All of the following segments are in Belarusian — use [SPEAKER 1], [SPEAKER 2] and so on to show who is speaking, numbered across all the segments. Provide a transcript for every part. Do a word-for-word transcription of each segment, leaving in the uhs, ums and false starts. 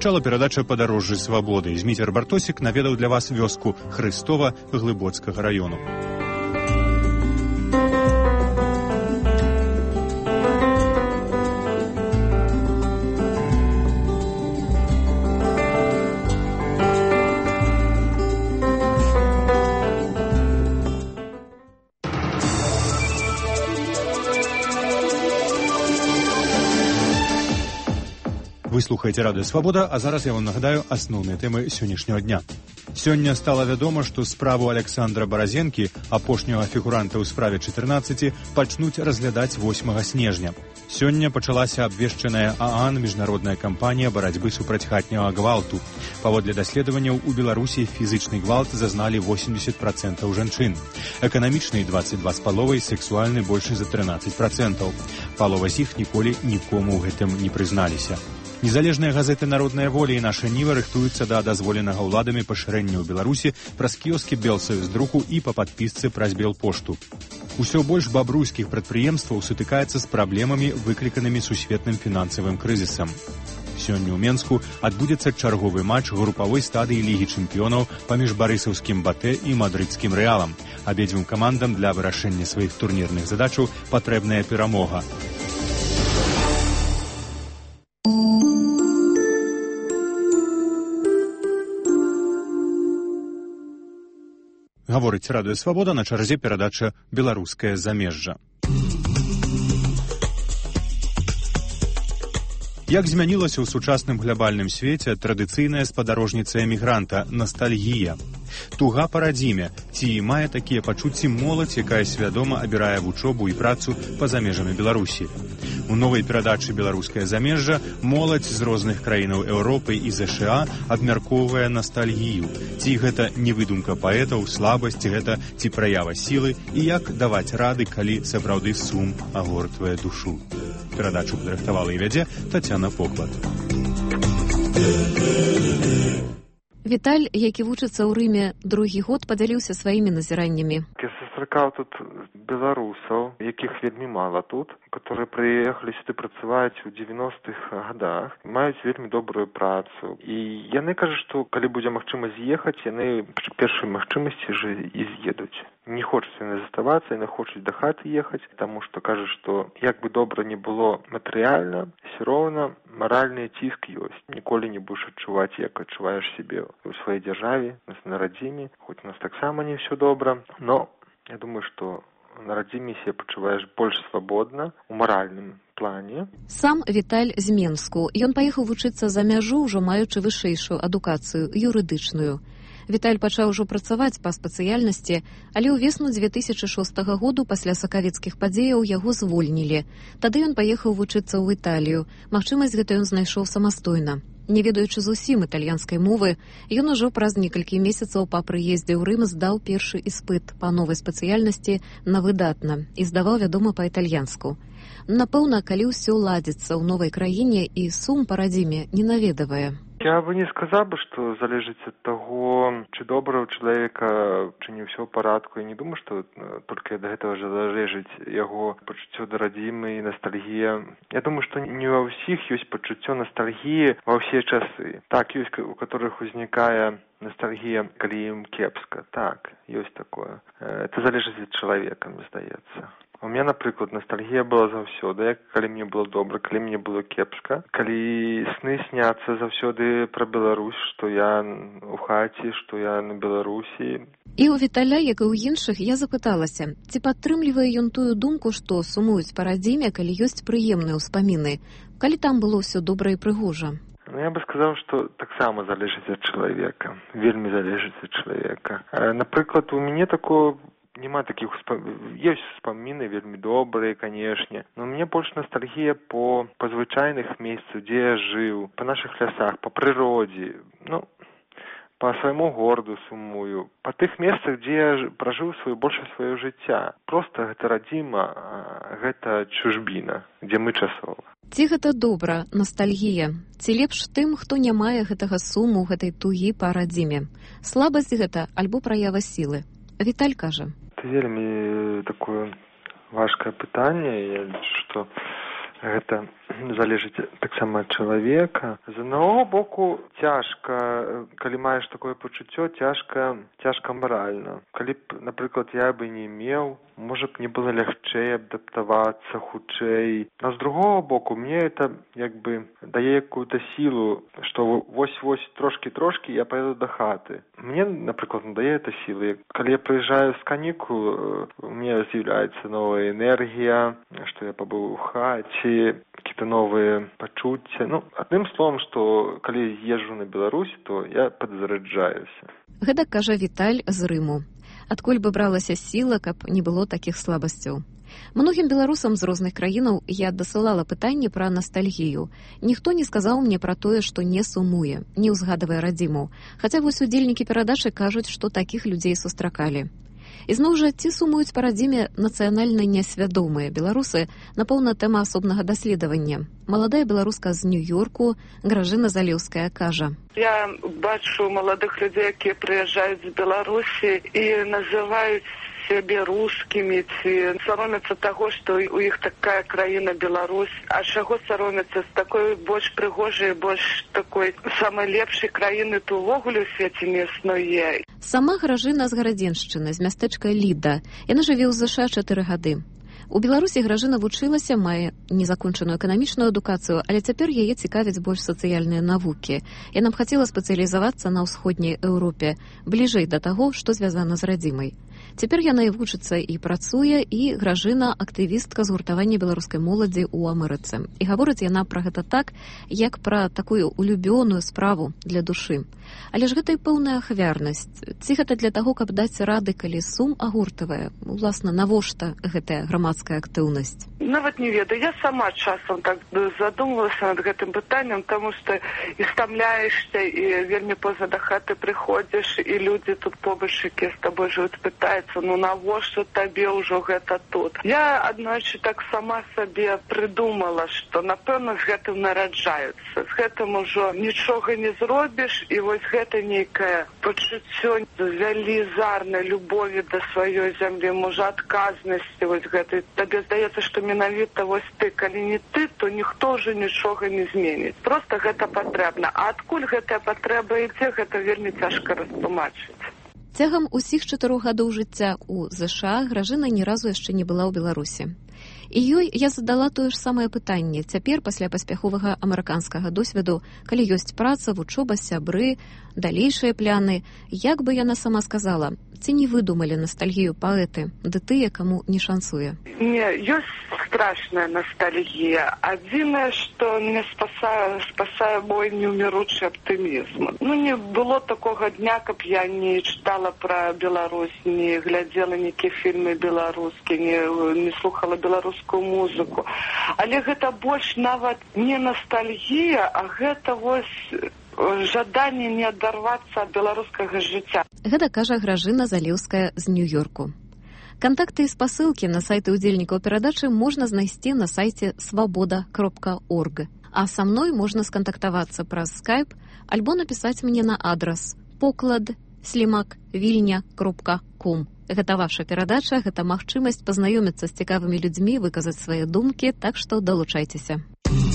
[SPEAKER 1] Гучала перадача «Падарожжы свабоды». Зміцер Бартосік наведаў для вас вёску Хрыстова Глыбоцкага раёну. Вы слухаеце радыё «Свабода», а зараз я вам нагадаю асноўныя тэмы сённяшняга дня. Сёння стала вядома, што справу Александра Баразенкі, апошняга фігуранта ў справе чатырнаццаці, пачнуць разглядаць восьмага снежня. Сёння пачалася абвешчаная ААН міжнародная кампанія барацьбы супраць хатняга гвалту. Паводле даследаванняў, у Беларусі фізычны гвалт зазналі восемьдесят процентаў жанчын. Эканамічны дваццаць два з паловай, сексуальны больш за трынаццаць процентаў. Палова з іх ніколі нікому ў гэтым не прызналіся. Незалежныя газеты «Народная воля» і «Наша Ніва» рыхтуюцца да дазволенага ўладамі пашырэння ў Беларусі праз кіёскі Белсаюздруку і па падпісцы праз Белпошту. Усё больш бабруйскіх прадпрыемстваў сутыкаецца з праблемамі, выкліканымі сусветным фінансавым крызісам. Сёння ў Менску адбудзецца чарговы матч групавой стадыі Лігі чэмпіёнаў паміж барысаўскім «Батэ» і мадрыдскім «Рэалам». Абедзвюм камандам для вырашэння сваіх турнірных задачаў патрэбная перамога. Гаворыць радыё «Свабода», на чарзе перадача «Беларускае замежжа». Як змянілася ў сучасным глобальным свеце традыцыйная спадарожніца эмігранта – настальгія. Туга па радзіме. Ці мае такія пачуцці моладзь, якая свядома абірае вучобу і працу па-за межамі Беларусі. У новай перадачы «Беларускае замежжа» моладзь з розных краінаў Еўропы і ЗША абмяркоўвае настальгію. Ці гэта не выдумка паэтаў, слабасць, гэта ці праява сілы, і як даваць рады, калі сапраўды сум агортвае душу. Перадачу падрыхтавала і вядзе Тацяна Поклад.
[SPEAKER 2] Віталь, які вучыцца ў Рыме другі год, падзяліўся сваімі назіраннямі.
[SPEAKER 3] Я сустракаў тут беларусаў, якіх вельмі мала тут, которые прыехалі сюды працаваць у девяностых годах, маюць вельмі добрую працу. І яны кажуць, што калі будзе магчымасць з'ехаць, яны пры першай магчымасці ж і з'едуць. Не хочуць яны заставацца, яны хочуць да хаты ехаць, таму што кажуць, што як бы добра не было матэрыяльна, все роўна маральны ціск ёсць. Ніколі не будзеш адчуваць, як адчуваеш сябе у сваёй дзяржаве, на радзіме, хоць у нас таксама не все добра, но я думаю, што на радзіме себе пачуваеш больш свабодна у маральным плане.
[SPEAKER 2] Сам Віталь з Менску. Ён паехаў вучыцца за мяжу, ўжо маючы вышэйшую адукацыю, юрыдычную. Віталь пачаў ужо працаваць па спецыяльнасці, але ў весну две тысячы шостага году пасля сакавецкіх падзеяў яго звольнілі. Тады ён паехаў вучыцца ў Італію. Магчымасць гэта ён знайшоў самастойна. Не ведаючы зусім італьянскай мовы, ён ужо праз некалькі месяцаў па прыездзе ў Рым здаў першы іспыт па новай спецыяльнасці на выдатна і здаваў, вядома, па-італьянску. Напэўна, калі ўсё ладзіцца ў новай краіне і сум па радзіме не наведавае.
[SPEAKER 3] Я бы не сказал бы, что залежить от того, чи доброго человека, чи не все в порядку. Я не думаю, что только до этого же залежить его почуття до родимой и ностальгия. Я думаю, что не во всех есть почуття ностальгии во все часы. Так, есть у которых возникает ностальгия, коли им кепска. Так, есть такое. Это залежить от человека, мне здаецца. У меня, наприклад, ностальгія была заўсёды, калі мне было добра, калі мне было кепска, калі сны сняцца заўсёды пра Беларусь, што я у хаце, што я на Беларусі.
[SPEAKER 2] І у Віталя, як і ў іншых, я запыталася, ці падтрымлівае ён тую думку, што сумуюць па радзіме, калі ёсць прыемныя ўспаміны, калі там было ўсё добра і прыгожа.
[SPEAKER 3] Ну, я бы сказаў, што таксама залежыць ад чалавека, вельмі залежыць ад чалавека. Напрыклад, у мяне такое нема таких успомин. Есть вспомины вельмі добрые, конечно, но мне больше ностальгия по, по звычайных месцах, где я жил, по наших лесах, по природе, ну, по своему городу сумую, по тых местах, где я прожил свою, больше свое жыцця. Просто гэта радзіма, гэта чужбіна, где мы часова.
[SPEAKER 2] Ці гэта добра, ностальгія? Ці лепш тым, хто не мае гэтага суму, гэтай тугі па радзіме? Слабасць гэта альбо праява сілы? Віталь кажа.
[SPEAKER 3] Это вельмі такое важкое пытанне. Я лічу, што Гэта залежыць таксама ад чалавека. З аднаго боку, цяжка, калі маеш такое пачуццё, цяжка, цяжка маральна. Калі б, напрыклад, я бы не меў, можа б мне было лягчэй адаптавацца хутчэй. А з другого боку, мне это як бы дае якую-то сілу, што вось-вось трошкі-трошкі я паеду да хаты. Мне, напрыклад, дае это сілы. Калі я прыязджаю з канікул, у меня з'яўляецца новая энергія, што я пабыў у хаце, какие-то новые пачуцці. Ну, адным словом, што калі езджу на Беларусь, то я падзараджаюся.
[SPEAKER 2] Гэта кажа Віталь з Рыму. Адкуль бы бралася сіла, каб не было такіх слабасцяў? Многім беларусам з розных краінаў я дасылала пытанні пра настальгію. Ніхто не сказаў мне пра тое, што не сумуе, не ўзгадвае радзіму. Хаця вось удзельнікі перадачы кажуць, што такіх людзей сустракалі. І зноў жа, ці сумуюць па радзіме нацыянальна несвядомыя беларусы, напэўна, тэма асобнага даследавання. Маладая беларуска з Нью-Йорку Гражына Залеўская кажа.
[SPEAKER 4] Я бачу маладых людзей, якія прыязджаюць з Беларусі і называюць сябе рускімі, ці саромяцца таго, што у іх такая краіна Беларусь. А чаго саромяцца? З такой больш прыгожай, больш такой самай лепшай краіны то ўвогуле ў свеце не існуе.
[SPEAKER 2] Сама Гражына з Гарадзеншчыны, з мястэчка Ліда. Яна жыве ў ЗША чатыры гады. У Беларусі Гражына вучылася, мае незакончаную эканамічную адукацыю, але цяпер яе цікавяць больш сацыяльныя навукі. Яна б хацела спецыялізавацца на ўсходняй Еўропе, бліжэй да таго, што звязана з радзімай. Цяпер яна і вучыцца, і працуе, і Гражына актывістка згуртавання беларускай моладзі ў Амерыцы. І гаворыць яна пра гэта так, як пра такую улюбёную справу для душы. Але ж гэта і пэўная ахвярнасць. Ці гэта для таго, каб даць рады, калі сум агортавае? Уласна, навошта гэтая грамадская актыўнасць?
[SPEAKER 4] Нават не ведаю. Я сама часам так задумвалася над гэтым пытаннем, таму што і стамляешся, і вельмі поза да хаты прыходзіш, і людзі тут побач, якія з табой жывуць, пытаюцца, ну навошта табе ўжо гэта тут? Я аднойчы так сама сабе прыдумала, што, напэўна, з гэтым нараджаюцца. З гэтым ужо нічога не зробіш, і вось гэта нейкае пачуццё велізарнай любові да сваёй зямлі, можа, адказнасці вось гэтай. Табе здаецца, што менавіта вось ты, калі не ты, то ніхто ўжо нічога не зменіць. Проста гэта патрэбна. А адкуль гэтая патрэба ідзе, гэта вельмі цяжка растлумачыць.
[SPEAKER 2] Цягам усіх чатырох гадоў жыцця ў ЗША Гражына ні разу яшчэ не была ў Беларусі. І ёй я задала тое ж самае пытанне. Цяпер, пасля паспяховага амерыканскага досведу, калі ёсць праца, вучоба, сябры, далейшыя пляны, як бы яна сама сказала, ці не выдумалі настальгію паэты, ды тыя, каму не шансуе?
[SPEAKER 4] Не, ёсць страшная ностальгія. Адзінае, што мяне спасае, спасае мой неўміручы аптымізм. Ну, не было такога дня, каб я не чытала пра Беларусь, не глядзела нейкія фільмы беларускія, не, не слухала беларускую музыку. Але гэта больш нават не ностальгія, а гэта вось жаданне не адарвацца ад беларускага жыцця.
[SPEAKER 2] Гэта кажа Гражына Залеўская з Нью-Йорку. Кантакты і спасылкі на сайты удзельнікаў перадачы можна знайсці на сайце свабода кропка орг. А са мной можна скантактавацца праз скайп альбо напісаць мне на адрас поклад слімак вільня кропка ком. Гэта ваша перадача, гэта магчымасць пазнаёміцца з цікавымі людзьмі, выказаць свае думкі, так што далучайцеся.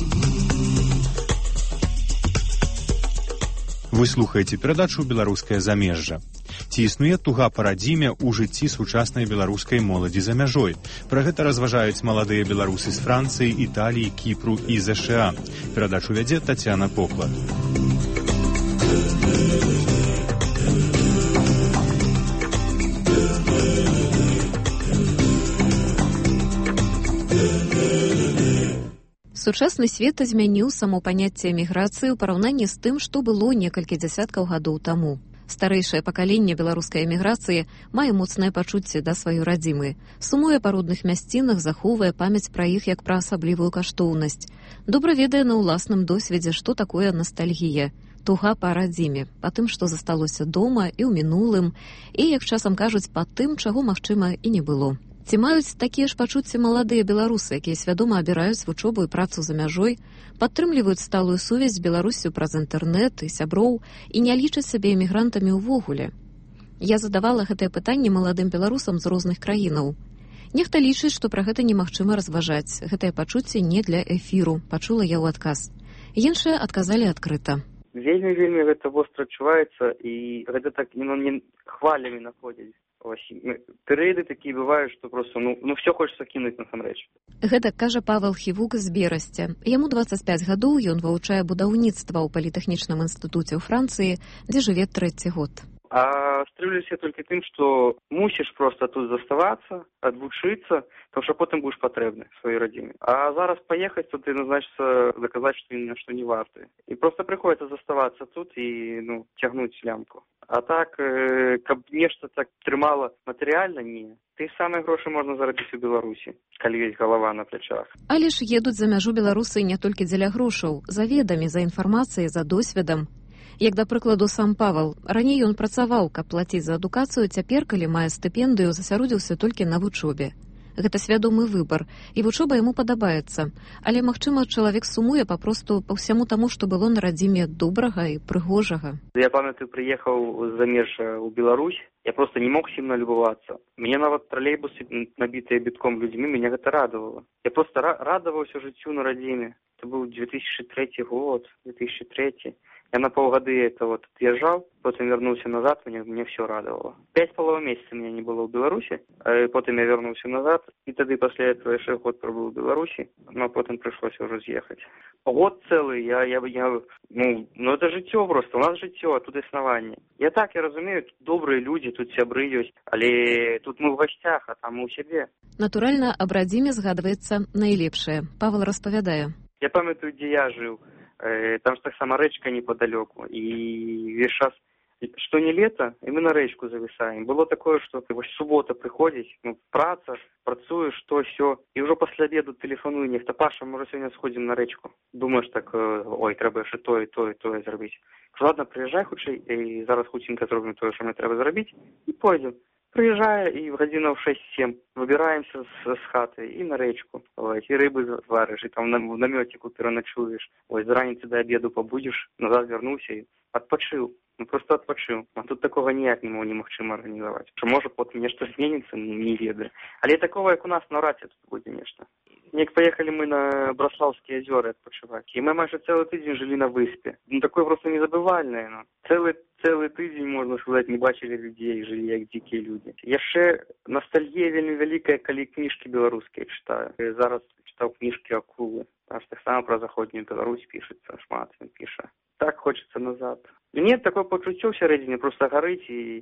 [SPEAKER 1] Вы слухаеце перадачу «Беларускае замежжа». Ці існуе туга па радзіме ў жыцці сучаснай беларускай моладзі за мяжой? Пра гэта разважаюць маладыя беларусы з Францыі, Італіі, Кіпру і ЗША. Перадачу вядзе Тацяна Поклад.
[SPEAKER 2] Сучасны свет змяніў само паняцце эміграцыі ў параўнанні з тым, што было некалькі дзясяткаў гадоў таму. Старэйшае пакаленне беларускай эміграцыі мае моцнае пачуцце да сваёй радзімы, сумуе па родных мясцінах, захоўвае памяць пра іх як пра асаблівую каштоўнасць. Добра ведае на ўласным досведзе, што такое ностальгія, туга па радзіме, па тым, што засталося дома і ў мінулым, і, як часам кажуць, па тым, чаго, магчыма, і не было. Ці маюць такія ж пачуцці маладыя беларусы, якія свядома абіраюць вучобу і працу за мяжой, падтрымліваюць сталую сувязь з Беларуссю праз інтэрнэт і сяброў і не лічаць сябе эмігрантамі ўвогуле? Я задавала гэтае пытанне маладым беларусам з розных краінаў. Нехта лічыць, што пра гэта немагчыма разважаць. Гэтае пачуцце не для эфіру, пачула я ў адказ. Іншыя адказалі адкрыта.
[SPEAKER 5] Вельмі-вельмі гэта востра адчуваецца, і гэта так ну, не хвалямі находзяць. Перыяды такія бываюць, што проста ну, ну все хочацца кінуць насамрэч.
[SPEAKER 2] Гэта кажа Павел Хівук з Берасця. Яму дваццаць пяць гадоў, ён вывучае будаўніцтва ў палітэхнічным інстытуце ў Францыі, дзе жыве трэці год.
[SPEAKER 5] А стрымлюся толькі тым, што мусіш проста тут заставацца, адвучыцца, тому што потым будеш патрэбны сваёй радзіме. А зараз паехаць тут і, ну, значыцца, заказаць, што ні на што не варты. І проста прыходзіцца заставацца тут і, ну, цягнуць лямку. А так, э, каб нешта так трымала матэрыяльна, не. Ты самыя грошы можна зарабіць у Беларусі, калі ёсць галава на плячах.
[SPEAKER 2] Але ж едуць за мяжу беларусы не толькі дзеля грошаў, за ведамі, за інфармацыяй, за досведам. Як, да прыкладу, сам Павел. Раней ён працаваў, каб плаціць за адукацыю, цяпер, калі мае стыпендыю, засяродзіўся толькі на вучобе. Гэта свядомы выбар, і вучоба яму падабаецца. Але, магчыма, чалавек сумуе папросту па ўсяму таму, што было на радзіме добрага і прыгожага.
[SPEAKER 5] Я памятаю, прыехаў з-за межа ў Беларусь, я проста не мог сім налюбавацца. Мне нават тралейбусы, набітыя бітком людзьмі, мяне гэта радавала. Я проста радаваўся жыццю на радзіме. Это быў две тысячи третий год, две тысячи третий. Я на полгоды это вот отъезжал, потом вернулся назад, мне, мне все радовало. Пять половых месяца меня не было в Беларуси, а потом я вернулся назад, и тогда после этого еще год пробыл в Беларуси, но потом пришлось уже съехать. Год целый, я, я, я ну, ну это життя просто, у нас життя, тут основание. Я так, я разумею, тут добрые люди, тут сябры есть, але тут мы в гостях, а там мы у себе.
[SPEAKER 2] Натуральна, аб радзіме згадваецца найлепшае. Павел распавядае.
[SPEAKER 5] Я памятаю, где я жил. Там же так сама речка неподалеку. И весь час, что не лето, и мы на речку зависаем. Было такое, что вот суббота приходишь, ну, праца, працуешь, то, все. И уже после обеда телефоную нехто. Паша, мы уже сегодня сходим на речку. Думаешь так, ой, треба ще то, і то, і то зробити. Ладно, приїжджай хоч, і зараз хутенько зробимо то, що мені треба зробити, і пойдем. Приезжая, и в годину в шесть-семь выбираемся с, с хаты и на речку. Вот, и рыбы варишь, и там в наметику переночуешь. Вот, с раницы до обеду побудешь, назад вернулся и отпочил. Ну, просто отпочил. А тут такого ніяк не немагчыма организовать. Что может потом нечто зменится, не ведаю. Але такого, як у нас на раці тут будет нечто. Як поехали мы на Браславские озера отпочивать. И мы майже целый тыдзень жили на выспе. Ну, такое просто незабывальное. Ну. Целый, целый тыдзень, можно сказать, не бачили людей, жили як дикие люди. Яшчэ ностальгія вельмі великая, калі книжки беларускія читаю. Я зараз читал книжки Акулы. Аж так само про заходнюю Беларусь пишется, шмат він пише. Так хочется назад. Нет, такое почуццё всередине просто горыть и,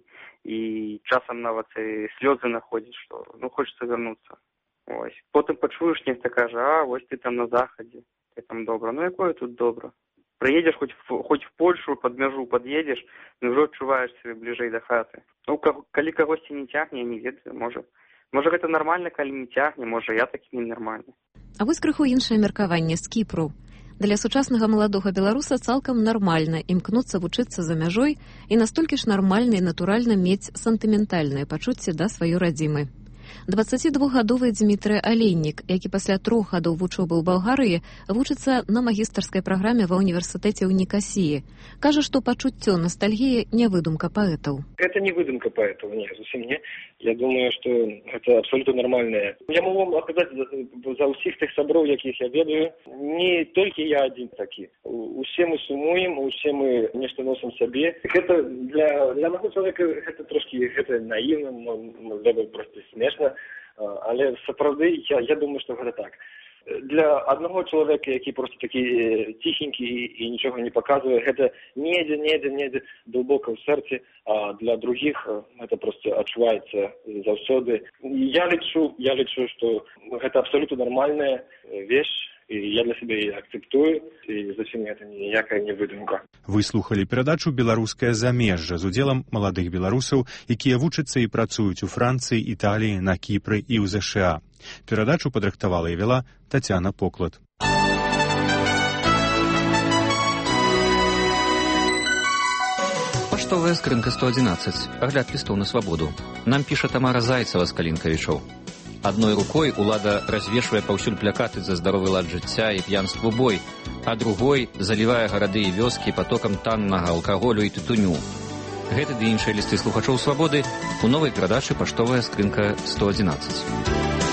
[SPEAKER 5] и часом нават и слезы находить, что ну хочется вернуться. Ось. Потом почуешь, нехто каже, а ось ты там на заходе, ты там добро. Ну якое тут добро? Приедешь хоть в, хоть в Польшу, под мяжу подъедешь, ну уже отчуваешь себе ближей до хаты. Ну, калі кагосьці не тягне, я не ведаю, может. Можа, гэта нармальна, калі не цягне, можа, я такі ненармальны.
[SPEAKER 2] А вось крыху іншае меркаванне з Кіпру. Для сучаснага маладога беларуса цалкам нармальна імкнуцца вучыцца за мяжой і настолькі ж нармальна і натуральна мець сантыментальнае пачуцце да сваёй радзімы. дваццацідвухгадовы Дзмітрый Алейнік, які пасля трох гадоў вучобы ў Балгарыі вучыцца на магістарскай праграме ва універсітэце ў Нікасіі. Кажа, што пачуццё ностальгіі не выдумка паэтаў.
[SPEAKER 6] Это не выдумка паэтаў, не, зусім не. Я думаю, што гэта абсолютно нармальнае. Я могу вам адказаць за ўсіх тых сяброў, якіх я ведаю. Не толькі я адзін такі. Усе мы сумуем, усе мы нешта носім сабе. Гэта для, для маго чалавека гэта трошкі гэта наіўна, можливо, просто смешна. Але сапраўды я, я думаю, што гэта так. Для аднаго чалавека, які просто такі ціхенькі і, і нічога не паказвае, гэта недзе, недзе, недзе глыбока ў сэрцы, а для другіх гэта просто адчуваецца заўсёды. Я лічу, я лічу, што гэта абсолютно нармальная вещь, і я для сябе і акцэптую, і зусім гэта ніякая не выдумка.
[SPEAKER 1] Вы слухалі перадачу «Беларускае замежжа» з удзелам маладых беларусаў, якія вучацца і працуюць у Францыі, Італіі, на Кіпры і ў ЗША. Перадачу падрыхтавала і вела Тацяна Поклад.
[SPEAKER 7] Паштовая скрынка сто адзінаццаць. Агляд лістоў на свабоду. Нам піша Тамара Зайцева з Калінкавічоў. Адной рукой улада развешвае паўсюль плакаты за здаровы лад жыцця і п'янству бой, а другой залівае гарады і вёскі патокам таннага алкаголю і тытуню. Гэты ды іншыя лісты слухачоў свабоды у новай перадачы «Паштовая скрынка сто адзінаццаць».